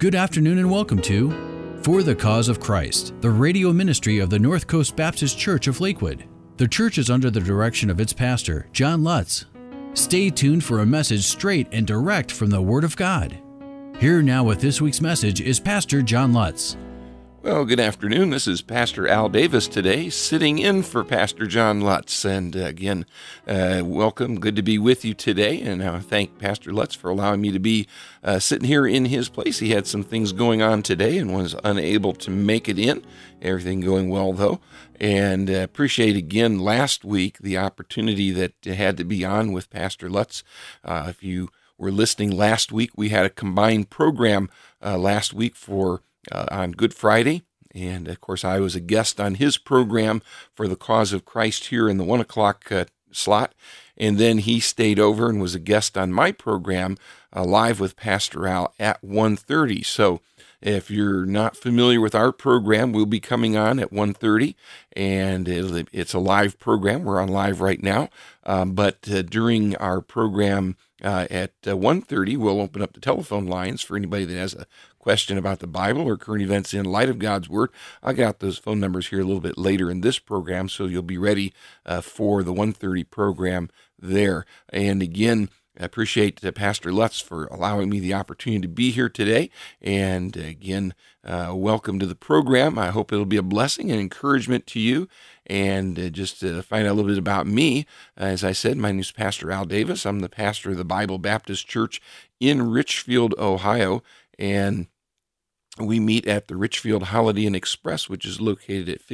Good afternoon and welcome to For the Cause of Christ, the radio ministry of the North Coast Baptist Church of Lakewood. The church is under the direction of its pastor, John Lutz. Stay tuned for a message straight and direct from the Word of God. Here now with this week's message is Pastor John Lutz. Well, good afternoon. This is Pastor Al Davis today, sitting in for Pastor John Lutz. And again, welcome. Good to be with you today. And I thank Pastor Lutz for allowing me to be sitting here in his place. He had some things going on today and was unable to make it in. Everything going well, though. And appreciate again last week the opportunity that had to be on with Pastor Lutz. If you were listening last week, we had a combined program last week for on Good Friday, and of course I was a guest on his program for the Cause of Christ here in the 1 o'clock slot, and then he stayed over and was a guest on my program live with Pastor Al at 1:30. So if you're not familiar with our program, we'll be coming on at 1:30, and it's a live program. We're on live right now, but during our program at 1:30, we'll open up the telephone lines for anybody that has a question about the Bible or current events in light of God's Word. I got those phone numbers here a little bit later in this program, so you'll be ready for the 1:30 program there. And again, I appreciate Pastor Lutz for allowing me the opportunity to be here today. And again, welcome to the program. I hope it'll be a blessing and encouragement to you. And just to find out a little bit about me, as I said, my name is Pastor Al Davis. I'm the pastor of the Bible Baptist Church in Richfield, Ohio. And we meet at the Richfield Holiday Inn Express, which is located at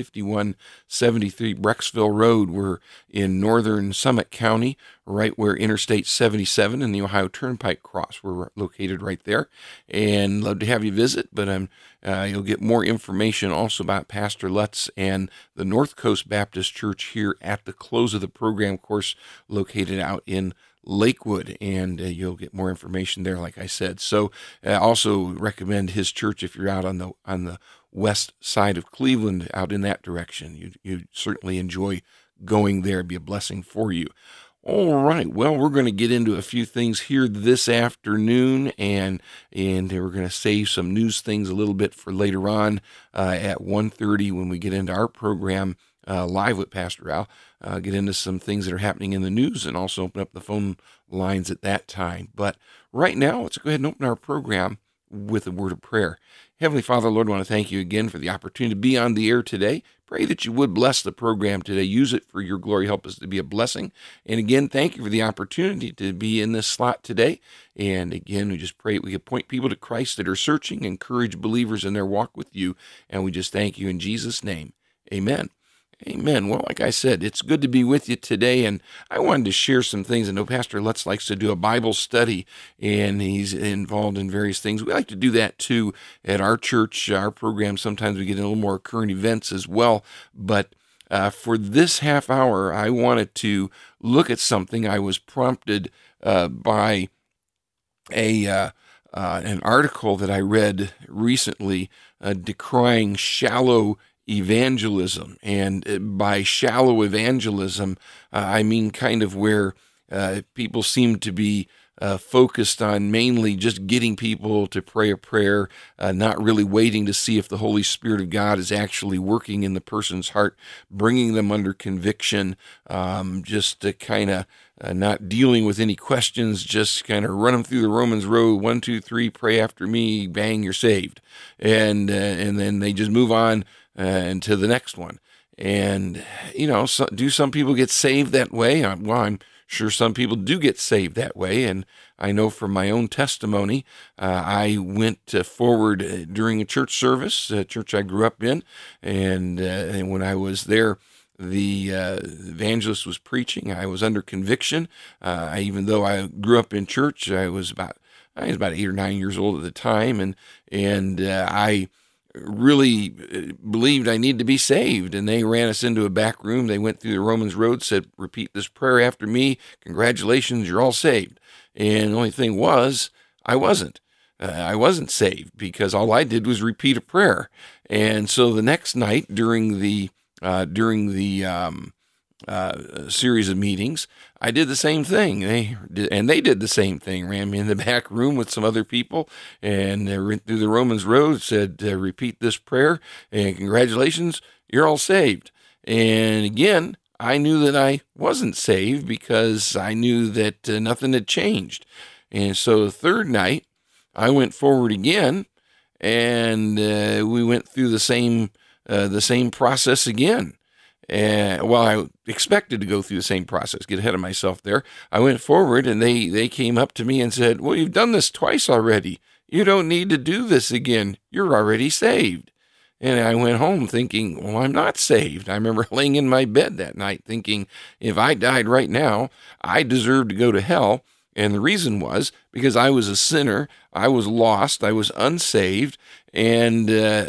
5173 Brecksville Road. We're in northern Summit County, right where Interstate 77 and the Ohio Turnpike cross. We're located right there, and love to have you visit. But you'll get more information also about Pastor Lutz and the North Coast Baptist Church here at the close of the program, of course, located out in Lakewood, and you'll get more information there, like I said. So I also recommend his church if you're out on the west side of Cleveland, out in that direction. You'd certainly enjoy going there. It'd be a blessing for you. All right, well, we're going to get into a few things here this afternoon, and we're going to save some news things a little bit for later on at 1:30 when we get into our program live with Pastor Al. Get into some things that are happening in the news and also open up the phone lines at that time. But right now, let's go ahead and open our program with a word of prayer. Heavenly Father, Lord, I want to thank you again for the opportunity to be on the air today. Pray that you would bless the program today. Use it for your glory. Help us to be a blessing. And again, thank you for the opportunity to be in this slot today. And again, we just pray we could point people to Christ that are searching, encourage believers in their walk with you. And we just thank you in Jesus' name. Amen. Amen. Well, like I said, it's good to be with you today, and I wanted to share some things. I know Pastor Lutz likes to do a Bible study, and he's involved in various things. We like to do that, too, at our church, our program. Sometimes we get a little more current events as well, but for this half hour, I wanted to look at something. I was prompted by an article that I read recently decrying shallow evangelism. And by shallow evangelism, I mean kind of where people seem to be focused on mainly just getting people to pray a prayer, not really waiting to see if the Holy Spirit of God is actually working in the person's heart, bringing them under conviction, just to kind of not dealing with any questions, just kind of run them through the Romans road, 1, 2, 3, pray after me, bang, you're saved. And then they just move on and to the next one. And, do some people get saved that way? Well, I'm sure some people do get saved that way. And I know from my own testimony, I went forward during a church service, a church I grew up in. And when I was there, the evangelist was preaching. I was under conviction. Even though I grew up in church, I was about 8 or 9 years old at the time. And I really believed I needed to be saved, and they ran us into a back room. They went through the Romans road, said, repeat this prayer after me. Congratulations, you're all saved. And the only thing was, I wasn't. I wasn't saved because all I did was repeat a prayer. And so the next night during the series of meetings, I did the same thing. They did the same thing. Ran me in the back room with some other people, and went through the Romans Road. Said, "Repeat this prayer, and congratulations, you're all saved." And again, I knew that I wasn't saved because I knew that nothing had changed. And so the third night, I went forward again, and we went through the same process again. I expected to go through the same process, get ahead of myself there. I went forward, and they came up to me and said, "Well, you've done this twice already. You don't need to do this again. You're already saved." And I went home thinking, well, I'm not saved. I remember laying in my bed that night thinking, if I died right now, I deserve to go to hell. And the reason was because I was a sinner, I was lost, I was unsaved, and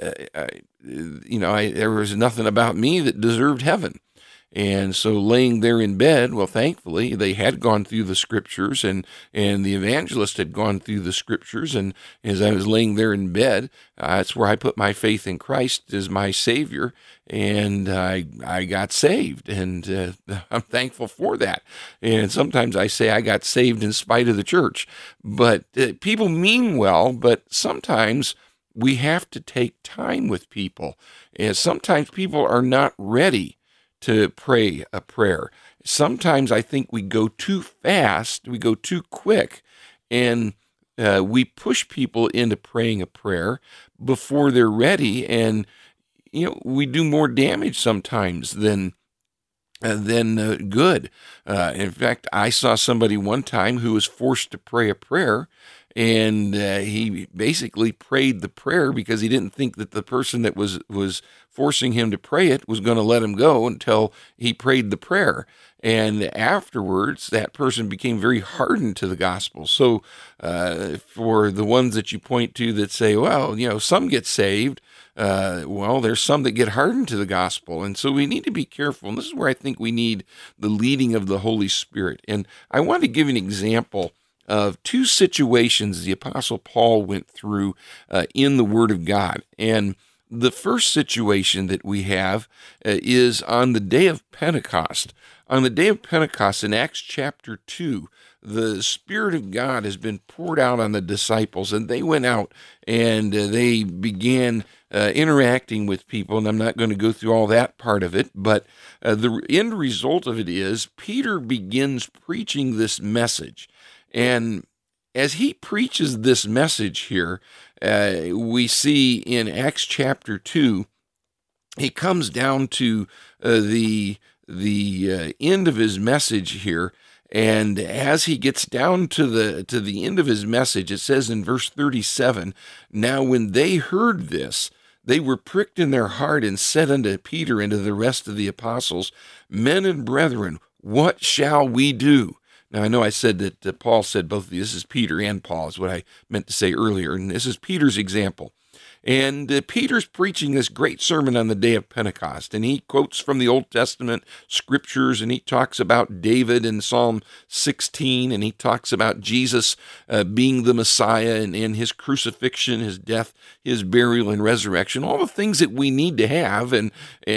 there was nothing about me that deserved heaven. And so laying there in bed, well, thankfully, they had gone through the scriptures, and the evangelist had gone through the scriptures. And as I was laying there in bed, that's where I put my faith in Christ as my Savior, and I got saved. And I'm thankful for that. And sometimes I say I got saved in spite of the church. But people mean well, but sometimes we have to take time with people. And sometimes people are not ready to pray a prayer. Sometimes I think we go too fast, we go too quick, and we push people into praying a prayer before they're ready, and we do more damage sometimes than good. In fact, I saw somebody one time who was forced to pray a prayer, and he basically prayed the prayer because he didn't think that the person that was forcing him to pray it was going to let him go until he prayed the prayer. And afterwards, that person became very hardened to the gospel. So for the ones that you point to that say, well, some get saved, there's some that get hardened to the gospel. And so we need to be careful. And this is where I think we need the leading of the Holy Spirit. And I want to give an example of two situations the Apostle Paul went through in the Word of God. And the first situation that we have is on the day of Pentecost. On the day of Pentecost in Acts chapter 2, the Spirit of God has been poured out on the disciples, and they went out and they began interacting with people. And I'm not going to go through all that part of it, but the end result of it is Peter begins preaching this message. And as he preaches this message here, we see in Acts chapter 2, he comes down to the end of his message here. And as he gets down to the end of his message, it says in verse 37, "Now when they heard this, they were pricked in their heart and said unto Peter and to the rest of the apostles, 'Men and brethren, what shall we do?'" Now, I know I said that Paul said both of these. This is Peter and Paul is what I meant to say earlier. And this is Peter's example. And Peter's preaching this great sermon on the day of Pentecost. And he quotes from the Old Testament scriptures, and he talks about David in Psalm 16, and he talks about Jesus being the Messiah and his crucifixion, his death, his burial, and resurrection, all the things that we need to have and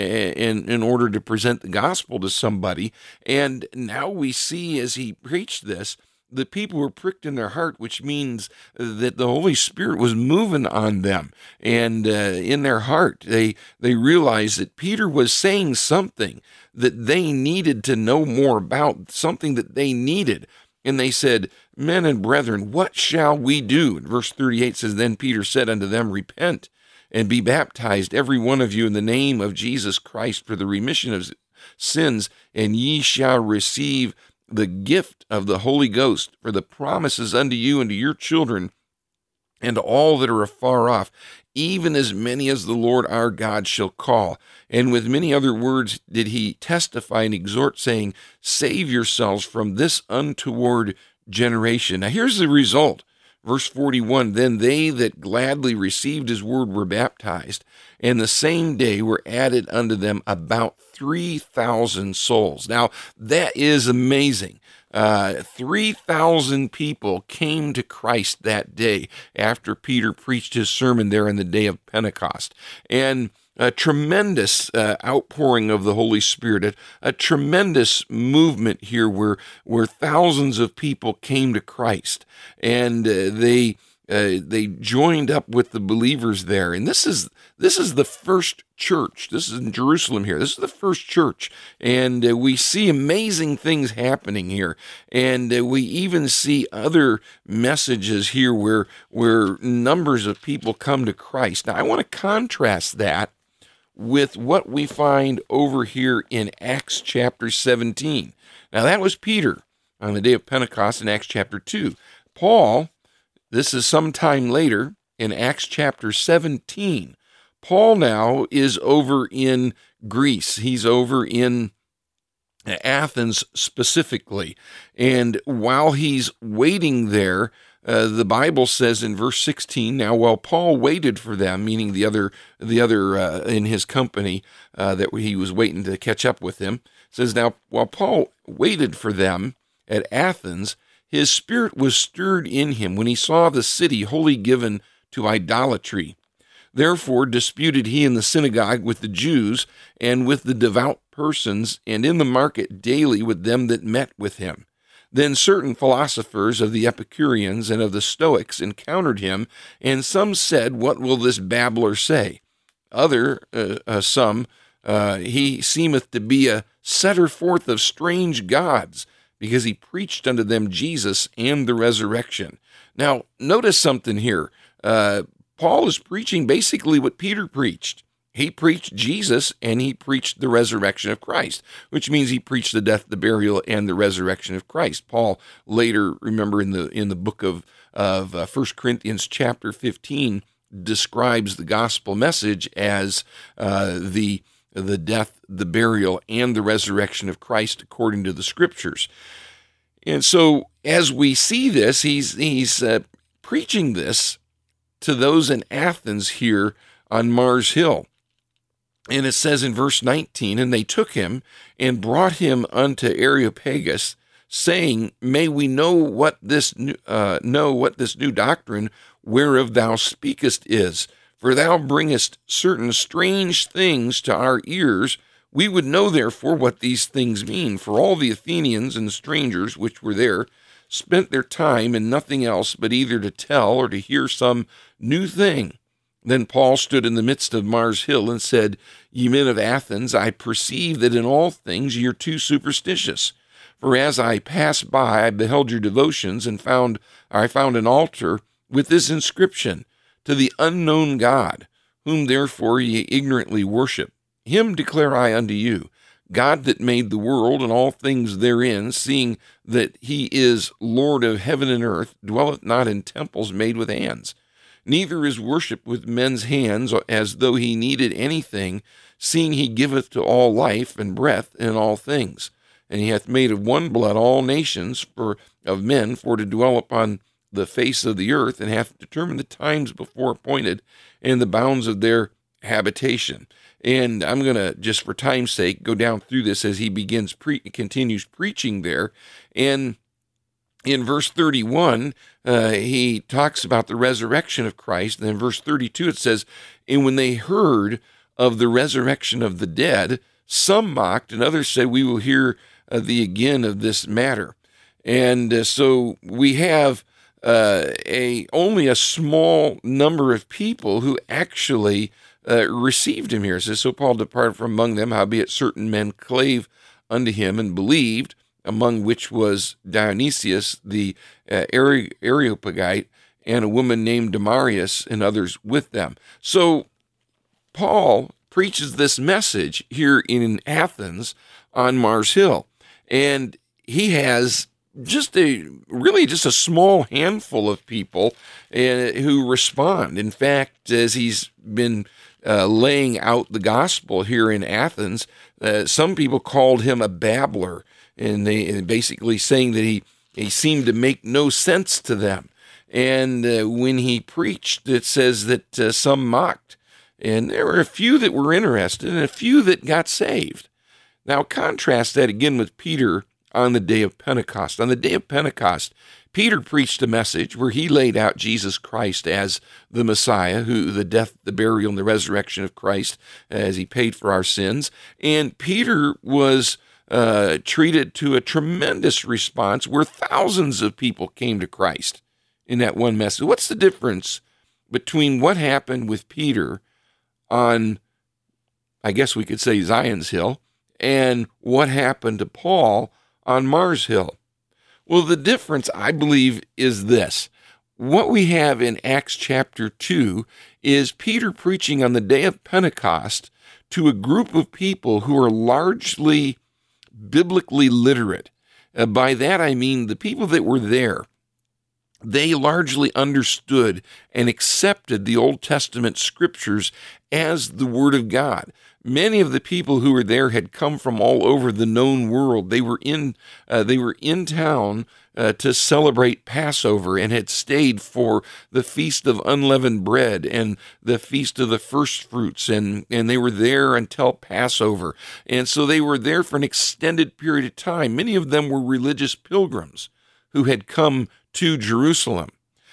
in order to present the gospel to somebody. And now we see as he preached this, the people were pricked in their heart, which means that the Holy Spirit was moving on them. And in their heart, they realized that Peter was saying something that they needed to know more about, something that they needed. And they said, "Men and brethren, what shall we do?" And verse 38 says, "Then Peter said unto them, Repent and be baptized, every one of you, in the name of Jesus Christ for the remission of sins, and ye shall receive the gift of the Holy Ghost, for the promises unto you and to your children and to all that are afar off, even as many as the Lord our God shall call." And with many other words did he testify and exhort, saying, "Save yourselves from this untoward generation." Now here's the result. Verse 41, "Then they that gladly received his word were baptized, and the same day were added unto them about 3,000 souls." Now, that is amazing. 3,000 people came to Christ that day after Peter preached his sermon there on the day of Pentecost. And a tremendous outpouring of the Holy Spirit, a tremendous movement here where thousands of people came to Christ, and they joined up with the believers there. And this is the first church. This is in Jerusalem here. This is the first church. And we see amazing things happening here. And we even see other messages here where numbers of people come to Christ. Now, I want to contrast that with what we find over here in Acts chapter 17. Now, that was Peter on the day of Pentecost in Acts chapter 2. Paul, this is sometime later in Acts chapter 17. Paul now is over in Greece. He's over in Athens specifically. And while he's waiting there, the Bible says in verse 16, now while Paul waited for them, meaning the other in his company that he was waiting to catch up with him, says, now while Paul waited for them at Athens, his spirit was stirred in him when he saw the city wholly given to idolatry. Therefore disputed he in the synagogue with the Jews and with the devout persons, and in the market daily with them that met with him. Then certain philosophers of the Epicureans and of the Stoics encountered him, and some said, what will this babbler say? Some, he seemeth to be a setter forth of strange gods, because he preached unto them Jesus and the resurrection. Now, notice something here. Paul is preaching basically what Peter preached. He preached Jesus and he preached the resurrection of Christ, which means he preached the death, the burial, and the resurrection of Christ. Paul later, remember in the book of 1 Corinthians chapter 15, describes the gospel message as the death, the burial, and the resurrection of Christ according to the scriptures. And so as we see this, he's preaching this to those in Athens here on Mars Hill. And it says in verse 19, and they took him and brought him unto Areopagus, saying, may we know what this new doctrine whereof thou speakest is. For thou bringest certain strange things to our ears. We would know therefore what these things mean. For all the Athenians and the strangers which were there spent their time in nothing else but either to tell or to hear some new thing. Then Paul stood in the midst of Mars Hill and said, ye men of Athens, I perceive that in all things ye are too superstitious. For as I passed by, I beheld your devotions, and I found an altar with this inscription, to the unknown God, whom therefore ye ignorantly worship. Him declare I unto you, God that made the world and all things therein, seeing that he is Lord of heaven and earth, dwelleth not in temples made with hands. Neither is worship with men's hands, as though he needed anything, seeing he giveth to all life and breath in all things. And he hath made of one blood all nations of men for to dwell upon the face of the earth, and hath determined the times before appointed and the bounds of their habitation. And I'm going to, just for time's sake, go down through this as he continues preaching there. And in verse 31, he talks about the resurrection of Christ. And then verse 32, it says, and when they heard of the resurrection of the dead, some mocked, and others said, we will hear thee again of this matter. And so we have only a small number of people who actually received him here. It says, so Paul departed from among them, howbeit certain men clave unto him and believed, among which was Dionysius the Areopagite, and a woman named Damaris, and others with them. So Paul preaches this message here in Athens on Mars Hill, and he has just a small handful of people who respond. In fact, as he's been laying out the gospel here in Athens, some people called him a babbler, and they basically saying that he seemed to make no sense to them. And when he preached, it says that some mocked, and there were a few that were interested and a few that got saved. Now contrast that again with Peter on the day of Pentecost. On the day of Pentecost, Peter preached a message where he laid out Jesus Christ as the Messiah, who the death, the burial, and the resurrection of Christ as he paid for our sins. And Peter was treated to a tremendous response where thousands of people came to Christ in that one message. What's the difference between what happened with Peter on, I guess we could say, Zion's Hill, and what happened to Paul on Mars Hill? Well, the difference, I believe, is this. What we have in Acts chapter 2 is Peter preaching on the day of Pentecost to a group of people who are largely biblically literate. By that I mean the people that were there, they largely understood and accepted the Old Testament scriptures as the Word of God. Many of the people who were there had come from all over the known world. They were in town to celebrate Passover and had stayed for the Feast of Unleavened Bread and the Feast of the First Fruits, and they were there until Passover. And so they were there for an extended period of time. Many of them were religious pilgrims who had come to Jerusalem.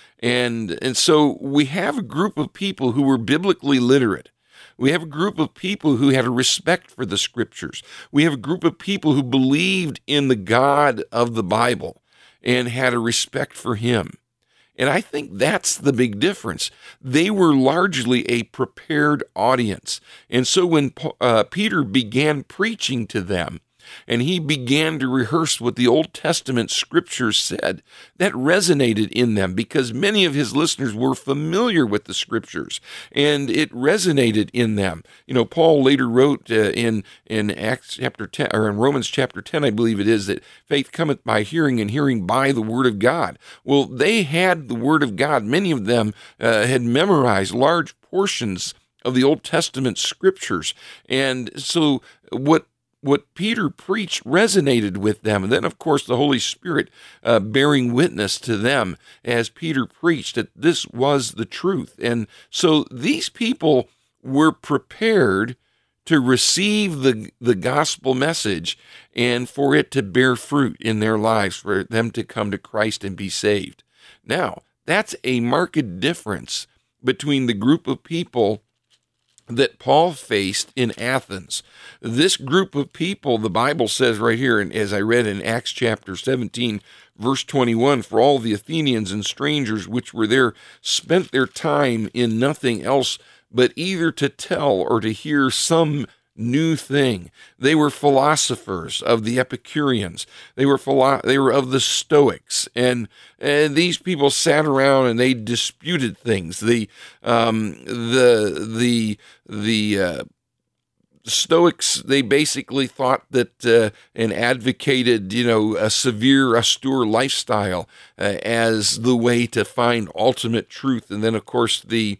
And so we have a group of people who were biblically literate. We have a group of people who had a respect for the scriptures. We have a group of people who believed in the God of the Bible and had a respect for him. And I think that's the big difference. They were largely a prepared audience. And so when Peter began preaching to them, and he began to rehearse what the Old Testament scriptures said, that resonated in them because many of his listeners were familiar with the scriptures, and it resonated in them. You know, Paul later wrote in Acts chapter 10, or in Romans chapter 10, I believe it is, that faith cometh by hearing, and hearing by the word of God. Well, they had the word of God. Many of them had memorized large portions of the Old Testament scriptures, and so what Peter preached resonated with them. And then, of course, the Holy Spirit bearing witness to them as Peter preached that this was the truth. And so these people were prepared to receive the gospel message and for it to bear fruit in their lives, for them to come to Christ and be saved. Now, that's a marked difference between the group of people that Paul faced in Athens. This group of people, the Bible says right here, and as I read in Acts chapter 17, verse 21, for all the Athenians and strangers which were there spent their time in nothing else but either to tell or to hear some new thing. They were philosophers of the Epicureans. They were of the Stoics, and these people sat around and they disputed things. The Stoics, they basically thought that and advocated, a severe, austere lifestyle as the way to find ultimate truth. And then, of course, the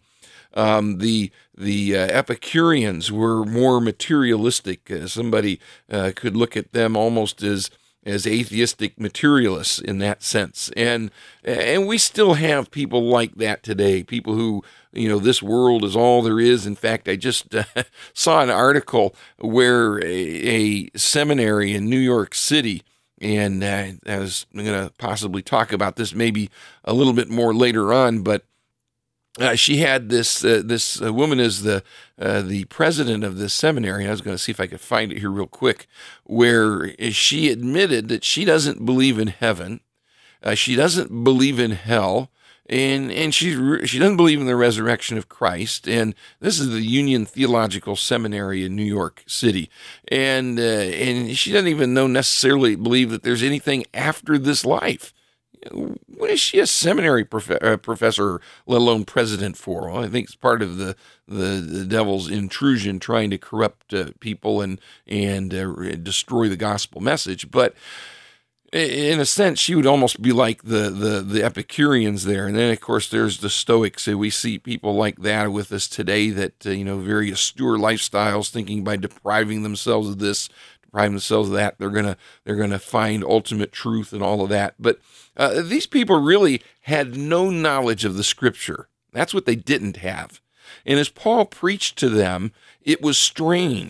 Epicureans were more materialistic. Somebody could look at them almost as atheistic materialists in that sense. And we still have people like that today, people who, this world is all there is. In fact, I just saw an article where a seminary in New York City, and I was going to possibly talk about this maybe a little bit more later on, but she had this woman is the president of this seminary. I was going to see if I could find it here real quick, where she admitted that she doesn't believe in heaven, she doesn't believe in hell, and she doesn't believe in the resurrection of Christ. And this is the Union Theological Seminary in New York City, and she doesn't even necessarily believe that there's anything after this life. What is she a seminary professor, let alone president for? Well, I think it's part of the devil's intrusion, trying to corrupt people and destroy the gospel message. But in a sense, she would almost be like the Epicureans there. And then, of course, there's the Stoics. We see people like that with us today that, very austere lifestyles, thinking by depriving themselves of this, depriving themselves of that, they're gonna find ultimate truth and all of that. But these people really had no knowledge of the Scripture. That's what they didn't have. And as Paul preached to them, it was strange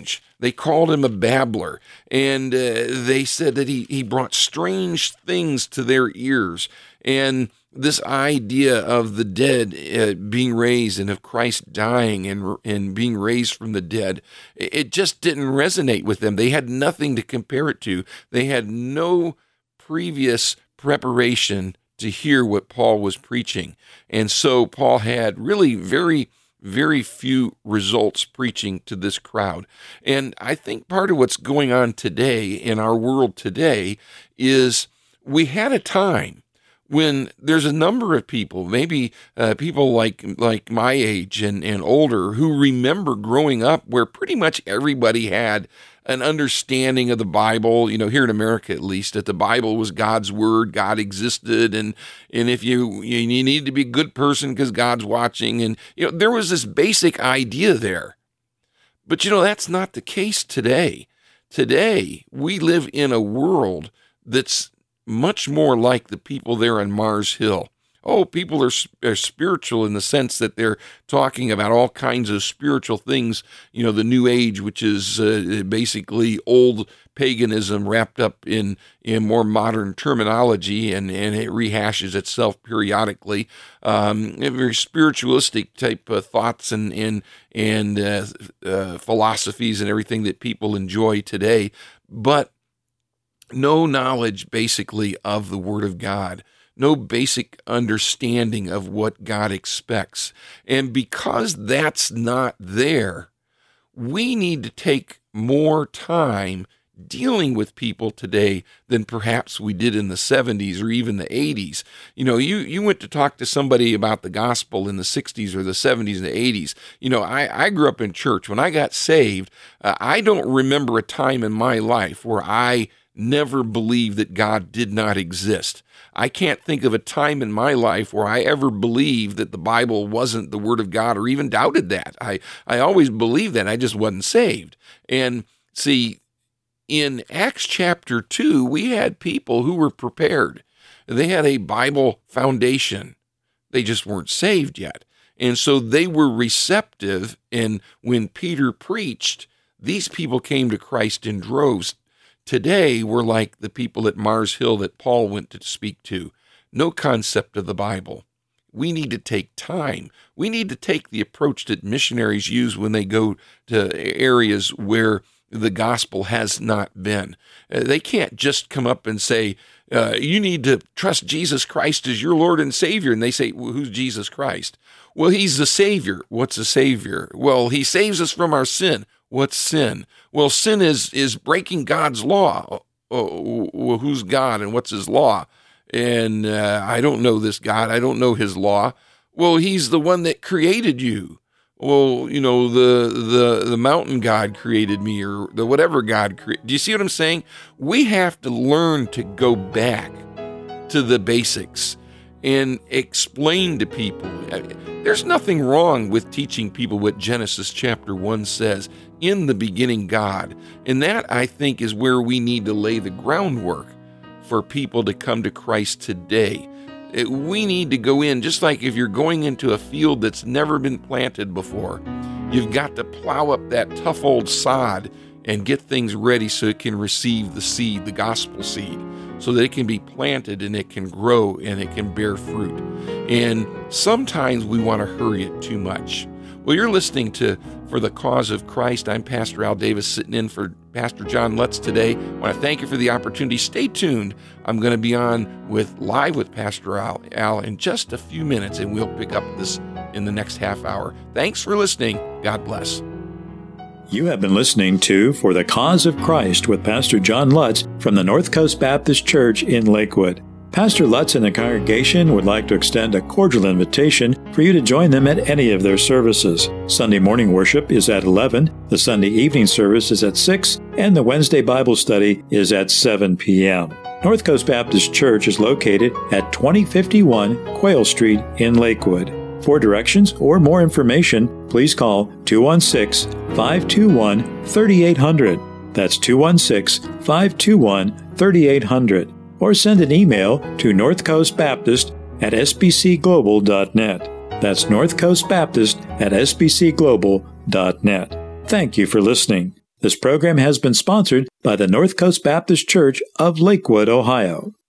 They called him a babbler, and they said that he brought strange things to their ears. And this idea of the dead being raised and of Christ dying and being raised from the dead, it just didn't resonate with them. They had nothing to compare it to. They had no previous preparation to hear what Paul was preaching. And so Paul had really very few results preaching to this crowd. And I think part of what's going on today in our world today is we had a time when there's a number of people, maybe people like my age and older, who remember growing up where pretty much everybody had an understanding of the Bible, here in America at least, that the Bible was God's word, God existed, and if you need to be a good person because God's watching, and there was this basic idea there. But that's not the case today. Today, we live in a world that's much more like the people there on Mars Hill. Oh, people are spiritual in the sense that they're talking about all kinds of spiritual things, the New Age, which is basically old paganism wrapped up in more modern terminology, and it rehashes itself periodically. Very spiritualistic type of thoughts and philosophies and everything that people enjoy today, but no knowledge basically of the Word of God. No basic understanding of what God expects. And because that's not there, we need to take more time dealing with people today than perhaps we did in the 70s or even the 80s. You went to talk to somebody about the gospel in the 60s or the 70s and the 80s. I grew up in church. When I got saved, I don't remember a time in my life where I never believed that God did not exist. I can't think of a time in my life where I ever believed that the Bible wasn't the Word of God or even doubted that. I always believed that. I just wasn't saved. And see, in Acts chapter 2, we had people who were prepared. They had a Bible foundation. They just weren't saved yet. And so they were receptive. And when Peter preached, these people came to Christ in droves. Today, we're like the people at Mars Hill that Paul went to speak to. No concept of the Bible. We need to take time. We need to take the approach that missionaries use when they go to areas where the gospel has not been. They can't just come up and say, you need to trust Jesus Christ as your Lord and Savior. And they say, well, who's Jesus Christ? Well, he's the Savior. What's a Savior? Well, he saves us from our sin. What's sin? Well, sin is breaking God's law. Well, who's God and what's his law? And I don't know this God. I don't know his law. Well, he's the one that created you. Well, the mountain God created me, or the whatever God created. Do you see what I'm saying? We have to learn to go back to the basics and explain to people. There's nothing wrong with teaching people what Genesis chapter 1 says, in the beginning God. And that, I think, is where we need to lay the groundwork for people to come to Christ today. We need to go in, just like if you're going into a field that's never been planted before, you've got to plow up that tough old sod and get things ready so it can receive the seed, the gospel seed, so that it can be planted and it can grow and it can bear fruit. And sometimes we want to hurry it too much. Well, you're listening to For the Cause of Christ. I'm Pastor Al Davis, sitting in for Pastor John Lutz today. I want to thank you for the opportunity. Stay tuned. I'm going to be on live with Pastor Al in just a few minutes, and we'll pick up this in the next half hour. Thanks for listening. God bless. You have been listening to For the Cause of Christ with Pastor John Lutz from the North Coast Baptist Church in Lakewood. Pastor Lutz and the congregation would like to extend a cordial invitation for you to join them at any of their services. Sunday morning worship is at 11, the Sunday evening service is at 6, and the Wednesday Bible study is at 7 p.m. North Coast Baptist Church is located at 2051 Quayle Street in Lakewood. For directions or more information, please call 216-521-3800. That's 216-521-3800. Or send an email to northcoastbaptist@sbcglobal.net. That's northcoastbaptist@sbcglobal.net. Thank you for listening. This program has been sponsored by the North Coast Baptist Church of Lakewood, Ohio.